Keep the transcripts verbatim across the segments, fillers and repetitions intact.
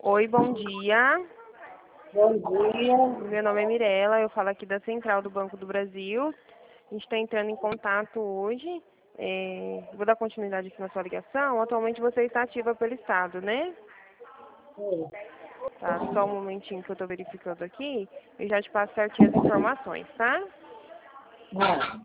Oi, bom dia. Bom dia. Meu nome é Mirela, eu falo aqui da Central do Banco do Brasil. A gente está entrando em contato hoje. É, vou dar continuidade aqui na sua ligação. Atualmente você está ativa pelo Estado, né? Sim. Tá, só um momentinho que eu estou verificando aqui. Eu já te passo certinho as informações, tá? Ah,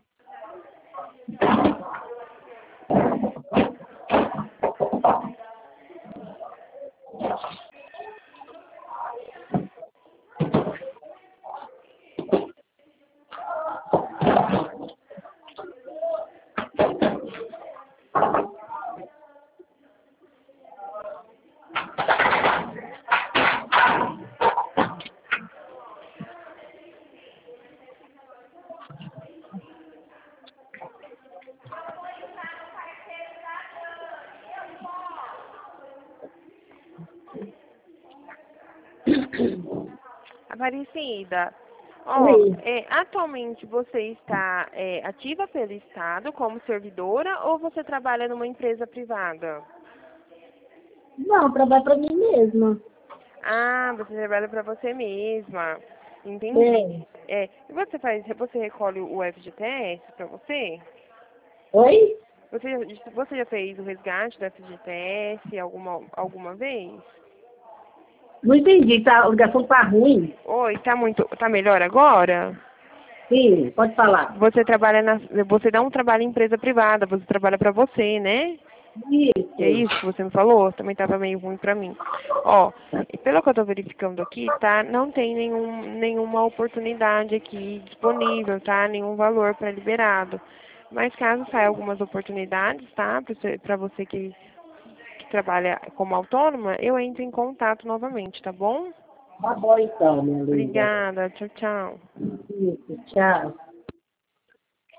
Aparecida, ó, oi. é, atualmente você está é, ativa pelo Estado como servidora ou você trabalha numa empresa privada? Não, trabalho para mim mesma. Ah, você trabalha para você mesma. Entendi. Sim. É, e você faz, você recolhe o F G T S para você? Oi? Você, já- você já fez o resgate do F G T S alguma, alguma vez? Não entendi, tá, a ligação tá ruim? Oi, tá muito, tá melhor agora? Sim, pode falar. Você trabalha na, você dá um trabalho em empresa privada, você trabalha para você, né? É Isso. isso que você me falou? Também estava meio ruim para mim. Ó, e pelo que eu estou verificando aqui, tá? Não tem nenhum, nenhuma oportunidade aqui disponível, tá? Nenhum valor para liberado. Mas caso saia algumas oportunidades, tá? Para você, pra você que, que trabalha como autônoma, eu entro em contato novamente, tá bom? Tá bom então, minha linda. Obrigada. Tchau, tchau. Isso, tchau.